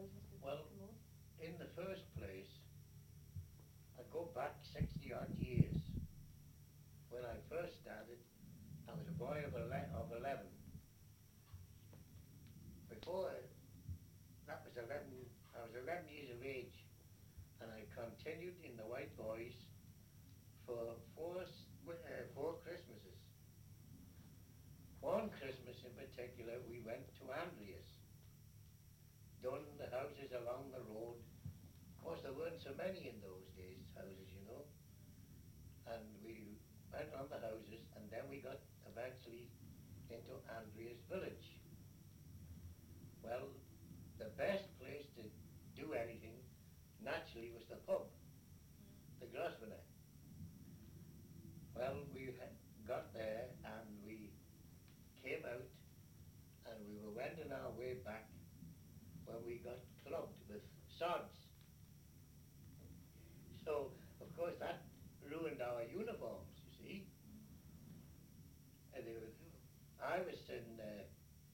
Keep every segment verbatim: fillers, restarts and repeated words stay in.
boys, Mister Well, Commode? in the first place, I go back sixty odd years. When I first started, I was a boy of, ele- of eleven. Before that was eleven, I was eleven years of age, and I continued in the White Boys for four, s- wi- uh, four Christmases. One Christmas in particular, we went to Andreas, done the houses along the road. Of course, there weren't so many in those days, houses, you know. And we went on the houses, and then we got eventually into Andreas village. Well, the best place to do anything, naturally, was the pub, the Grosvenor. Well, we had got there, and we came out, and we were wending our way back when we got clubbed with sods. So, of course, that ruined our uniforms, you see. And they were, I was in uh,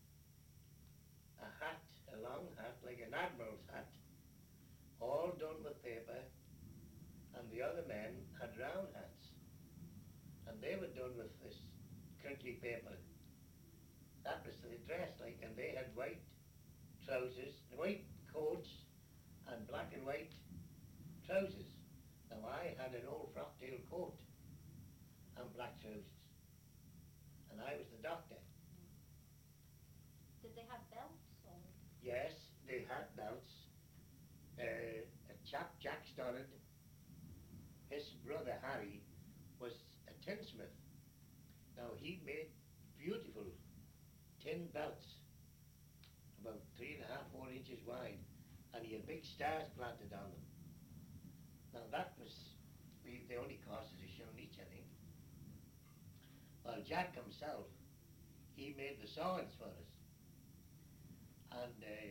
a hat, a long hat, like an admiral's hat, all done with paper, and the other men had round hats, and they were done with this crinkly paper. That was the dress, like, and they had white trousers, white coats, and black and white trousers. Now I had an old frock-tail coat and black trousers, and I was the doctor. Did they have belts or? Yes, they had belts. Uh, a chap, Jack Stoddard, his brother Harry, was a tinsmith. Now he made beautiful tin belts, about three and a half, four inches wide, and he had big stars planted on them. Now that was, we, they only cost us a shilling each, I think. Well, Jack himself, he made the swords for us. And uh,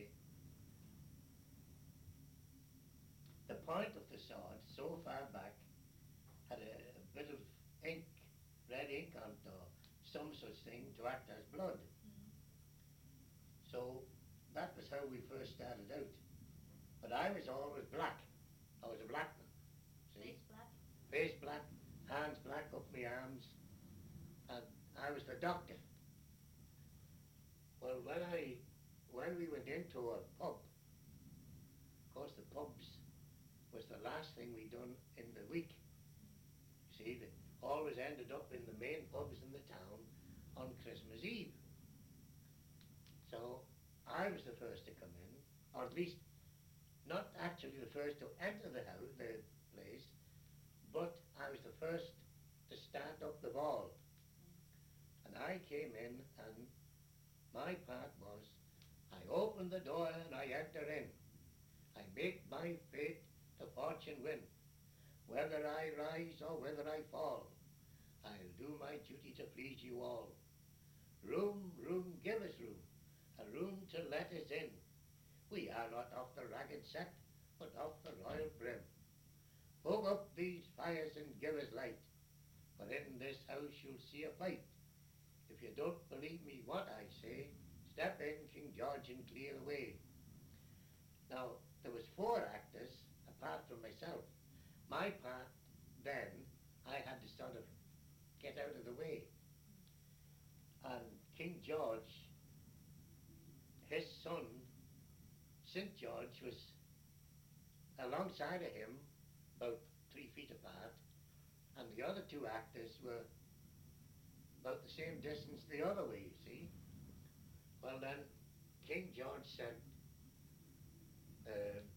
the point of the sword, so far back, had a, a bit of ink, red ink on it, or some such thing to act as blood. So that was how we first started out. But I was always black. I was a black man. See? Face black? Face black, hands black up my arms, and I was the doctor. Well, when I, when we went into a pub, of course the pubs was the last thing we done in the week. You see, they always ended up in the main pubs in the town on Christmas Eve. So I was the first to come in, or at least not actually the first to enter the house, the place, but I was the first to stand up the ball. And I came in, and my part was, I open the door and I enter in. I make my fate to fortune win. Whether I rise or whether I fall, I'll do my duty to please you all. Room, room, give us room, a room to let us in. We are not of the ragged set, but of the royal brim. Poke up these fires and give us light, for in this house you'll see a fight. If you don't believe me what I say, step in, King George, and clear the way. Now, there was four actors, apart from myself. My part, then, I had to sort of get out of the way. And King George, his son, Saint George, was alongside of him, about three feet apart, and the other two actors were about the same distance the other way, you see. Well then, King George said, uh,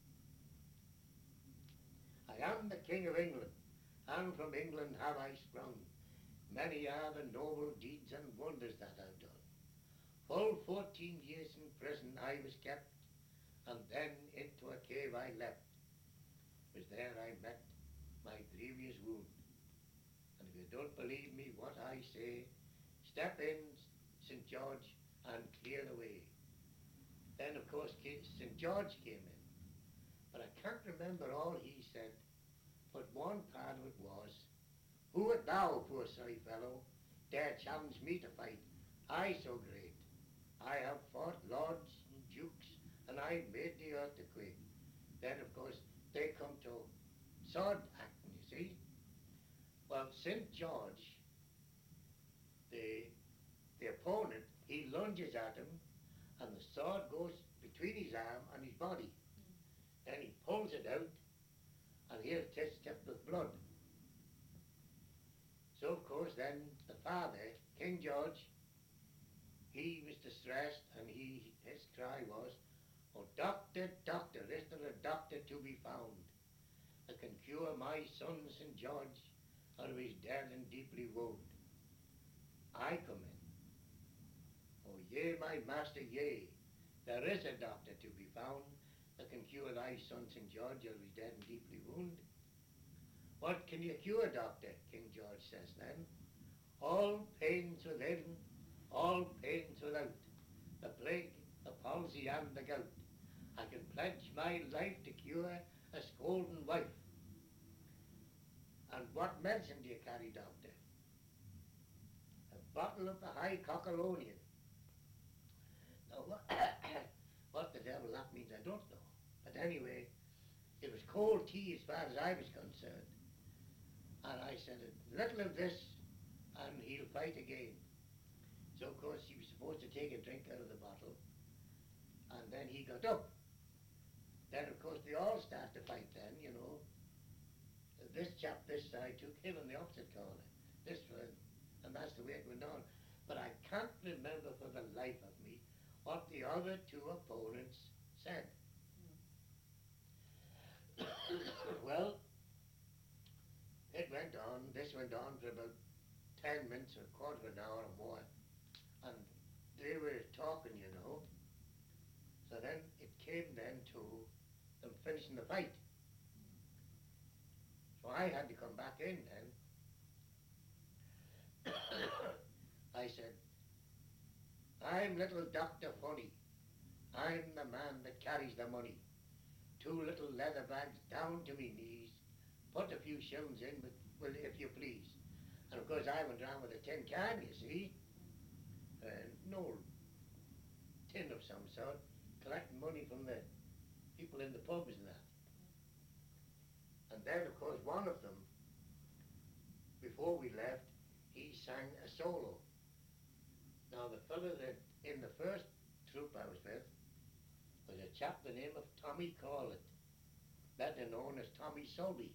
I am the King of England, and from England have I sprung. Many are the noble deeds and wonders that I've done. Full fourteen years in prison I was kept, and then into a cave I leapt. 'Twas there I met my grievous wound. And if you don't believe me what I say, step in, Saint George, and clear the way. Then, of course, Saint George came in. But I can't remember all he said, but one part of it was, who art thou, poor silly fellow, dare challenge me to fight? I so great. I have fought lords and dukes and and I made the earthquake. Then, of course, they come to sword acting, you see. Well, Saint George, the, the opponent, he lunges at him, and the sword goes between his arm and his body. Then he pulls it out, and here it is tipped with blood. So, of course, then the father, King George, he was distressed, and he his cry was, "Oh, doctor, doctor, is there a doctor to be found that can cure my son Saint George out of his dead and deeply wound?" I come in. "Oh, yea, my master, yea, there is a doctor to be found that can cure thy son Saint George out of his dead and deeply wound." "What can you cure, doctor?" King George says then. "All pains within, all pains without, the plague, the palsy, and the gout. I can pledge my life to cure a scolding wife." "And what medicine do you carry, doctor?" "A bottle of the high cockalonian." Now, what, what the devil that means, I don't know. But anyway, it was cold tea as far as I was concerned. And I said, "A little of this, and he'll fight again." So, of course, he was supposed to take a drink out of the bottle, and then he got up. Then, of course, they all start to fight then, you know. This chap this side took him in the opposite corner, this one, and that's the way it went on. But I can't remember for the life of me what the other two opponents said. Well, it went on, this went on for about ten minutes or a quarter of an hour or more, and they were talking, you know. So then it came then to them finishing the fight. So I had to come back in then. I said, "I'm little Doctor Funny. I'm the man that carries the money. Two little leather bags down to me knees. Put a few shillings in, with, well, if you please." And of course I went round with a tin can, you see. Uh, an old tin of some sort, collecting money from the people in the pubs and that. And then, of course, one of them, before we left, he sang a solo. Now, the fellow that in the first troop I was with was a chap the name of Tommy Corlett, better known as Tommy Selby.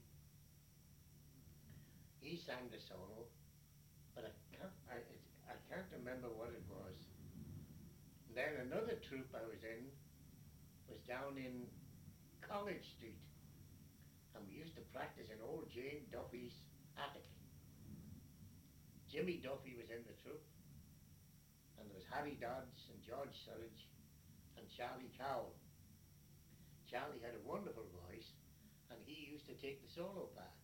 He sang the solo, but I can't, I, I can't remember what it was. And then another troop I was in was down in College Street, and we used to practice in old Jane Duffy's attic. Jimmy Duffy was in the troop, and there was Harry Dodds and George Surridge and Charlie Cowell. Charlie had a wonderful voice, and he used to take the solo part.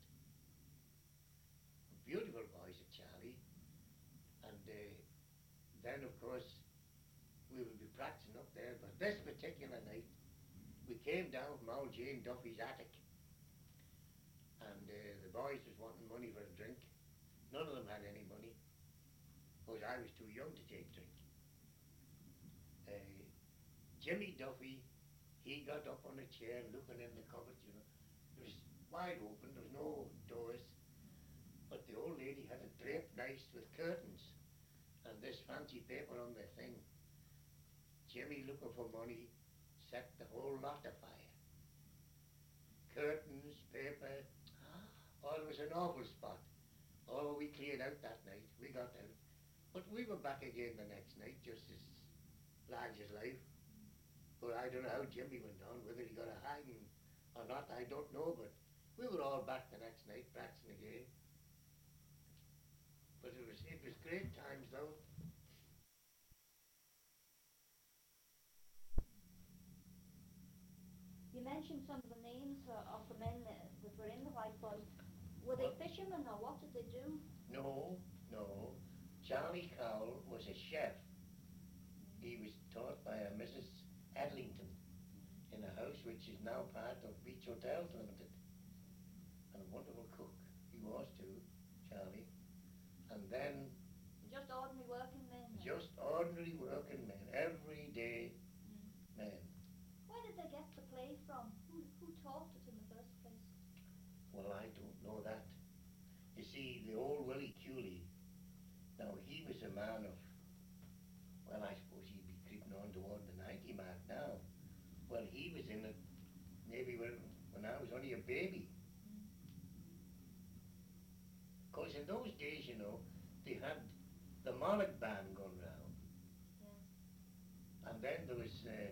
A beautiful voice of Charlie. And uh, then, of course, we would be practicing up there. But this particular night, we came down from old Jane Duffy's attic, and uh, the boys was wanting money for a drink. None of them had any money, because I was too young to take drink. Uh, Jimmy Duffy, he got up on a chair looking in the cupboard, you know. It was wide open, there was no doors, but the old lady had it draped nice with curtains and this fancy paper on the thing. Jimmy, looking for money, set the whole lot afire. Curtains, paper, oh, it was an awful spot. Oh, we cleared out that night, we got out. But we were back again the next night, just as large as life. But I don't know how Jimmy went on, whether he got a hanging or not, I don't know, but we were all back the next night, practicing again. But it was, it was great times though. You mentioned some of the names uh, of the men that, that were in the white fight. Were they What? fishermen or what did they do? No, no. Charlie Cowell was a chef. He was taught by a Missus Adlington in a house which is now part of Beach Hotels Limited. And a wonderful cook he was too, Charlie. And then Just ordinary working men? just ordinary working men, everyday Mm. men. Why taught it in the first place? Well, I don't know that. You see, the old Willie Cooley, now he was a man of, well, I suppose he'd be creeping on toward the ninety mark now. Well, he was in it maybe when, when I was only a baby. Because in those days, you know, they had the Monarch band going round. Yeah. And then there was, uh,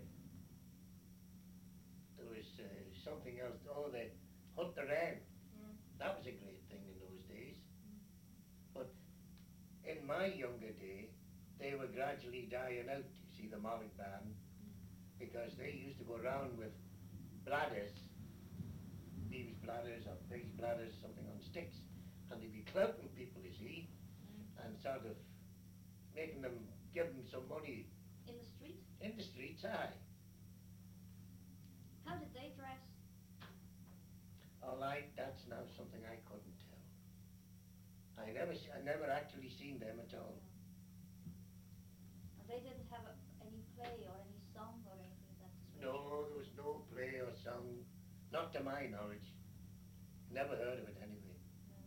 there was uh, something else, oh, the Hunt the Wren. Yeah. That was a great thing in those days. But in my younger day, they were gradually dying out, you see, the Monarch band, because they used to go around with bladders, beaver's bladders or pig's bladders, something on sticks, and they'd be clouting people, you see, and sort of making them, give them some money In the street? in the streets, aye. How did they dress? All right, that's now something I couldn't tell. I never, s- I never actually seen them at all. And they didn't have a, any play or any song or anything of that description? No, there was no play or song, not to my knowledge. Never heard of it anyway.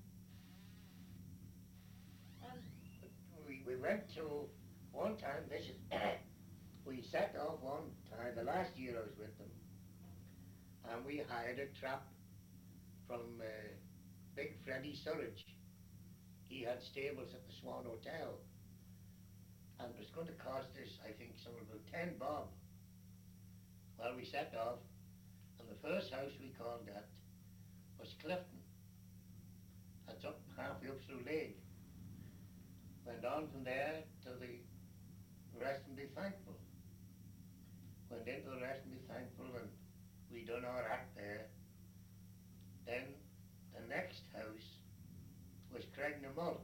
Um, We, we went to, one time, this is, we set off one time, the last year I was with them, and we hired a trap from uh, Big Freddie Surridge. He had stables at the Swan Hotel, and it was going to cost us, I think, somewhere about ten bob. Well, we set off, and the first house we called at was Clifton. That's up halfway up through Lake. Went on from there to the Rest and Be Thankful. Went into the Rest and Be Thankful, and we done our act there. Then the next house was Craignamolt.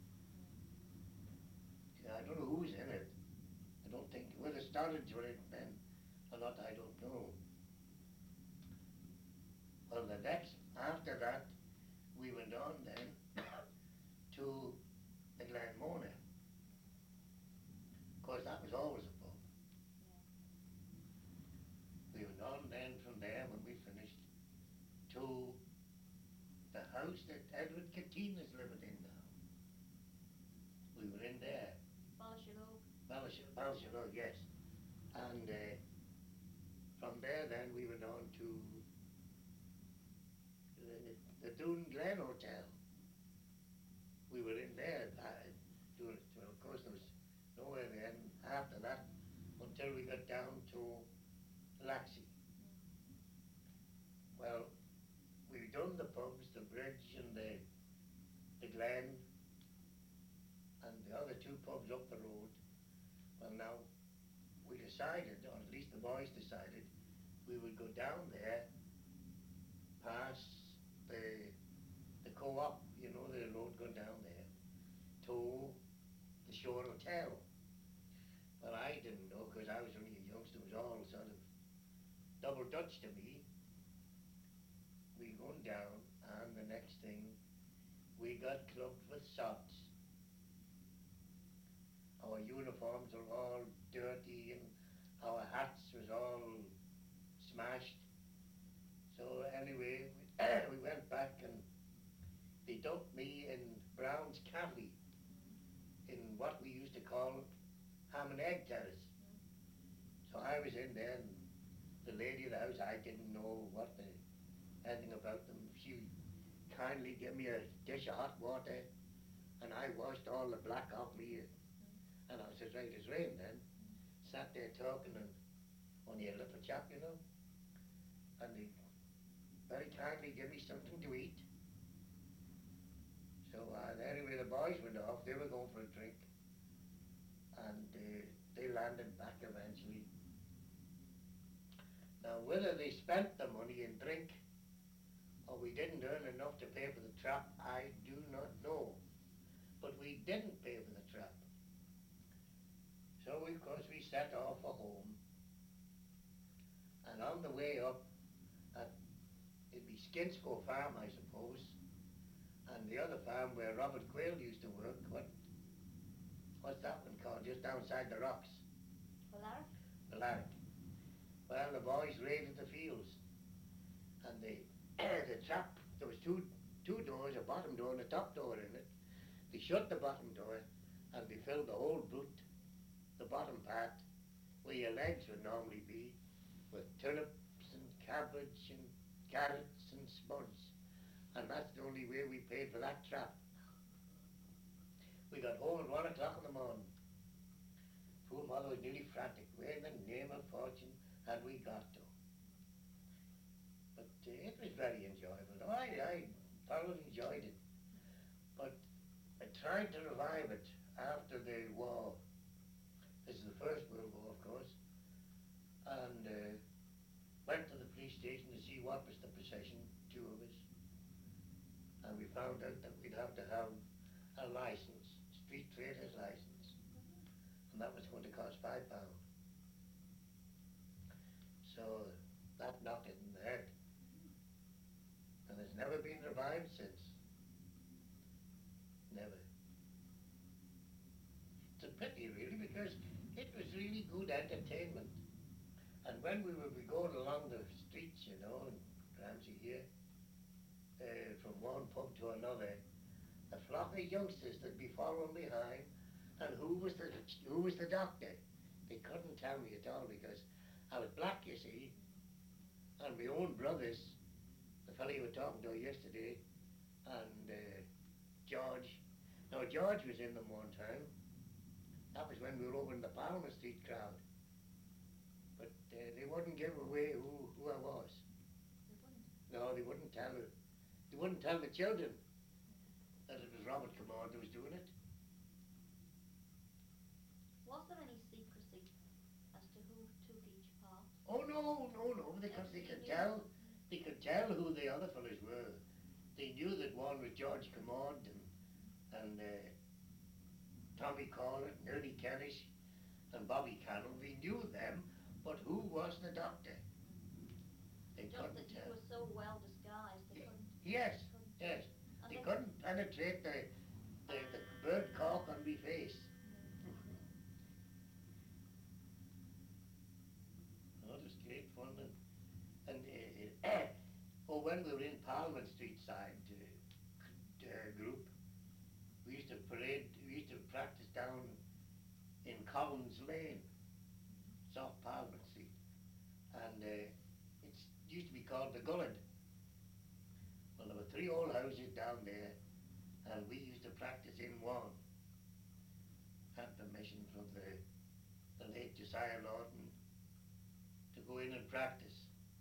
I don't know who was in it. I don't think whether Storage were in then or not, I don't know. Well, the next, after that, we went on then to the Glenmona. Of course, that was always a pub. We went on then from there, when we finished, to the house that Edward Catine is living in now. We were in there. Ballashalogue? Ballish- Ballashalogue, yes. And uh, from there then we went on to the, the Doon Glen Hotel. We were in there, uh, doing, well, of course there was nowhere then after that until we got down to Laxey. Well, we done the pubs, the Bridge and the, the Glen, and the other two pubs up the road. Well, now, we decided, or at least the boys decided, we would go down there, past the, the co-op, you know, the road going down there, to the Shore Hotel. Well, I didn't know, because I was only a youngster, it was all sort of double Dutch to me. We going down, and the next thing, we got clubbed with sots. Our uniforms were all dirty, and our hats was all smashed. So anyway, we, we went back and they dumped me in Brown's Cafe, in what we used to call Ham and Egg Terrace. So I was in there, and the lady of the house, I didn't know what the, anything about them. She kindly gave me a dish of hot water, and I washed all the black off me, and I was as right as rain then. Sat there talking, and only a little chap, you know, and they very kindly gave me something to eat. So uh, anyway, the boys went off, they were going for a drink, and uh, they landed back eventually. Now, whether they spent the money in drink, or we didn't earn enough to pay for the trap, I do not know. But we didn't pay for the trap. So, of course, we set off for home. And on the way up, at, it'd be Skinsko Farm, I suppose, and the other farm where Robert Quayle used to work, what, what's that one called, just outside the rocks? Balaric? Balaric. Well, the boys raided the fields, and the the trap, there was two two doors, a bottom door and a top door in it. They shut the bottom door and they filled the whole boot, the bottom part, where your legs would normally be, with turnips and cabbage and carrots and spuds. And that's the only way we paid for that trap. We got home at one o'clock in the morning. Poor mother was nearly frantic. Where in the name of fortune had we got to? But uh, it was very enjoyable. I, I thoroughly enjoyed it. But I tried to revive it after the war. This is the First World War, of course. And uh, went to the police station to see what was the possession, two of us. And we found out that we'd have to have a license, street trader's license. And that was going to cost five pounds. So that knocked it in the head. And it's never been revived since. Never. It's a pity really, because it was really good entertainment. And when we would be going along the streets, you know, in Ramsey here, uh, from one pub to another, a flock of youngsters that'd be following behind, and who was the who was the doctor? They couldn't tell me at all because I was black, you see, and my own brothers, the fellow you were talking to yesterday, and uh, George. Now George was in them one time. That was when we were over in the Parliament Street crowd. But uh, they wouldn't give away who, who I was. They wouldn't. No, they wouldn't tell it. They wouldn't tell the children that it was Robert Command who was doing it. Was there any secrecy as to who took each part? Oh no, no, no, because they could tell, they could tell who the other fellas were. They knew that one was George Command and, and uh, Tommy Corlett and Ernie Kennish and Bobby Cannell. They knew them, but who was the doctor? They Just couldn't that you tell. were so well disguised, they couldn't. Yes, couldn't. yes. And They then- couldn't penetrate the, the, the bird cock on my face. Oh, it was great fun. And, and uh, uh, oh, when we were in Parliament Street side uh, uh, group, we used to parade, we used to practice down in Collins Lane, South Parliament Street. And uh, it used to be called the Gullet. Well, there were three old houses down there, and we used to practice in one. Had permission from the, the late Josiah Lawton to go in and practice.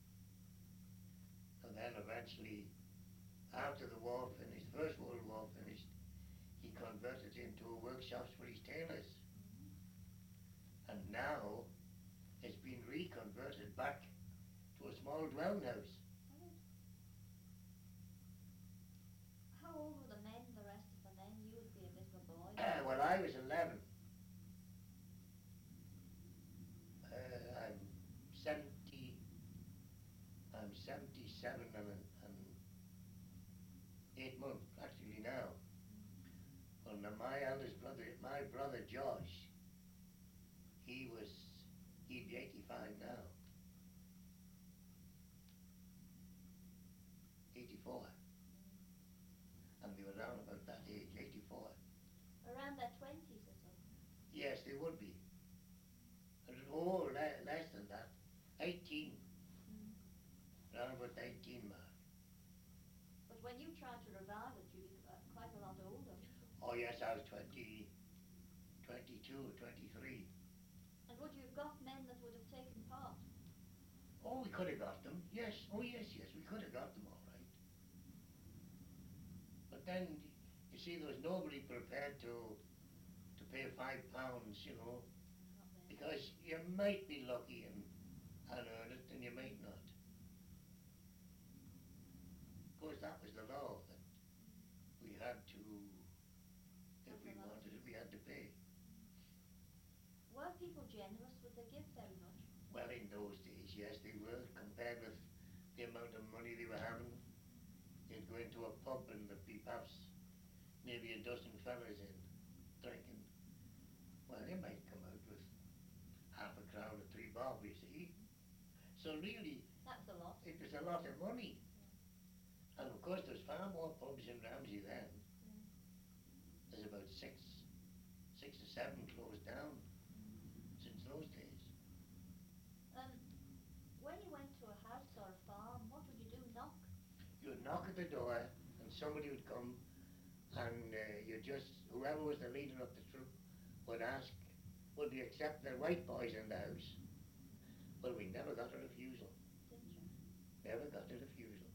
And then eventually, after the war finished, First World War finished, he converted into a workshops for his tailors. And now, it's been reconverted back to a small dwelling house. How old were the men, the rest of the men? You would be a bit of a boy. Uh, well, I was eleven. Uh, I'm seventy. I'm seventy-seven and, and eight months actually now. Well, now my eldest brother, my brother Josh, he was, he'd be eighty-five now. eighty-four. And they were around about that age, eighty-four. Around their twenties or something. Yes, they would be. And oh, le- less than that. eighteen. Mm. Around about the eighteen mark. But when you tried to revive it, you'd be uh, quite a lot older. Oh yes, I was twenty, twenty-two, twenty-three. And would you have got men that would have taken part? Oh, we could have got them. Yes, oh yes, yes, we could have got them all right. But then, you see, there was nobody prepared to to pay five pounds, you know, Not then. because you might be lucky and, and earn it, and you might not. Of course, that was the law, that we had to, if we wanted it, we had to pay. Were people generous? Would they give very much? Well, in those days, yes, they were, compared with the amount of money they were having. You'd go into a pub and there'd be perhaps maybe a dozen fellas in, drinking. Well, they might come out with half a crown or three bob, you see. So really, That's a lot. it was a lot of money. more pubs in Ramsey then. Yeah. There's about six, six or seven closed down since those days. Um, when you went to a house or a farm, what would you do? Knock? You'd knock at the door and somebody would come and uh, you just, whoever was the leader of the troop would ask, would we accept the white boys in the house? Well, we never got a refusal. Didn't you? Never got a refusal.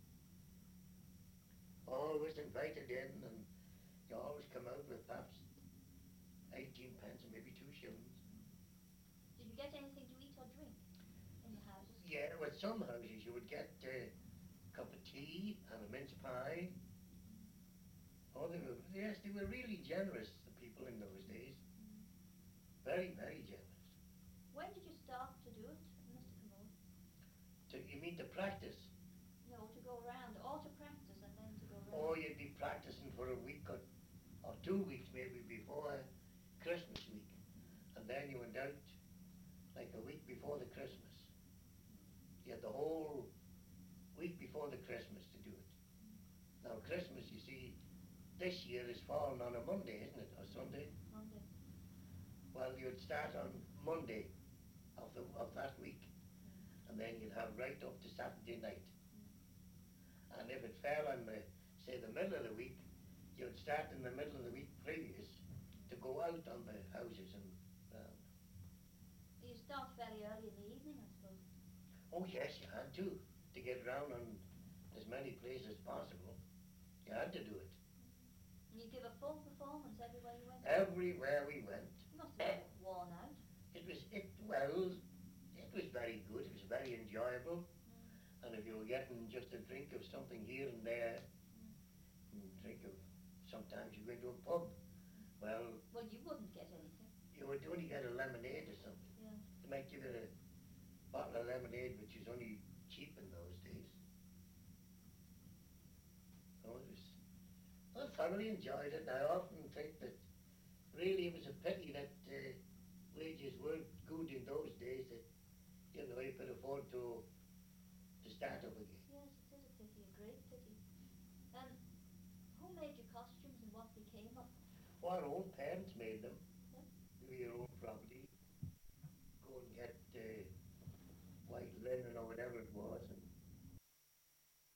Always invited in, and you always come out with perhaps eighteen pence and maybe two shillings. Did you get anything to eat or drink in the houses? Yeah, with some houses you would get uh, a cup of tea and a mince pie. Oh, they were, yes, they were really generous, the people in those days. Very, very generous. When did you start to do it, Mister Commode? To, you mean to practice? No, to go around, or to practice and then to go around. Or you'd be practicing for a week or, or two weeks maybe before Christmas week. And then you went out like a week before the Christmas. You had the whole week before the Christmas to do it. Now Christmas, you see, this year is falling on a Monday, isn't it, or Sunday? Monday. Well, you'd start on Monday of the of that week, and then you'd have right up to Saturday night. And if it fell on the, say, the middle of the week, you'd start in the middle of the week previous to go out on the houses and round. You start very early in the evening, I suppose. Oh yes, you had to, to get round on as many places as possible. You had to do it. And you give a full performance everywhere you went. Everywhere we went. You must have been worn out. It was, it, well, it was very good, it was very enjoyable. Mm. And if you were getting just a drink of something here and there, Mm. and drink of, sometimes you go into a pub, well, Well, you wouldn't get anything. you would only get a lemonade or something. Yeah. They might give you a bottle of lemonade, which is only cheap in those days. So it was, I thoroughly enjoyed it, and I often think that really it was a pity that uh, wages weren't good in those days, that, you know, you could afford to, to start up again. Yes, it is a pity, a great pity. Um, who made your costumes and what became of them? Well, our own parents made them. Yeah. Do your own property. Go and get uh, white linen or whatever it was, and